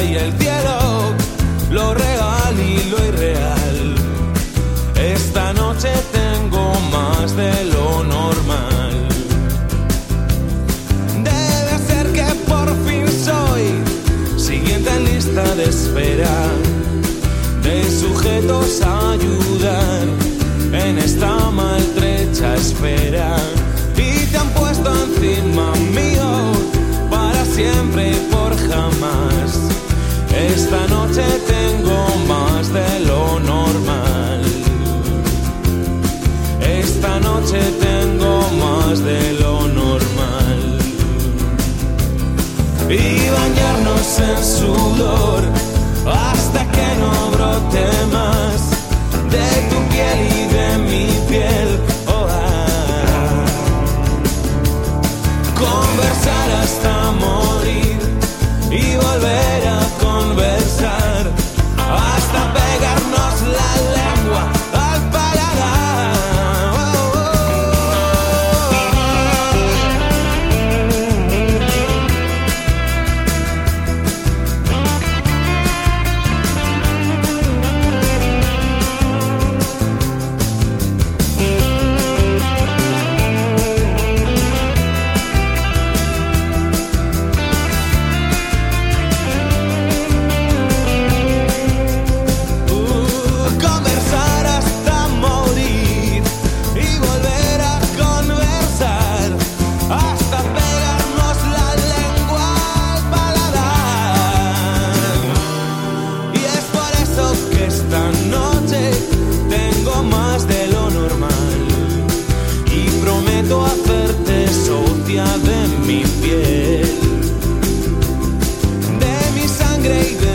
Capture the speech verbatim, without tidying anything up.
y el cielo, lo real y lo irreal. Esta noche tengo más de lo normal. Debe ser que por fin soy siguiente en lista de espera de sujetos a ayudar en esta maltrecha espera. Y te han puesto encima mío para siempre y por jamás. Esta noche tengo más de lo normal. Esta noche tengo más de lo normal. Y bañarnos en sudor hasta que no brote más de tu piel y de mi piel. Oh, ah. Conversar hasta morir y volver a conversar hasta pegarnos la lengua al paladar. Oh, oh. De mi piel, de mi sangre y de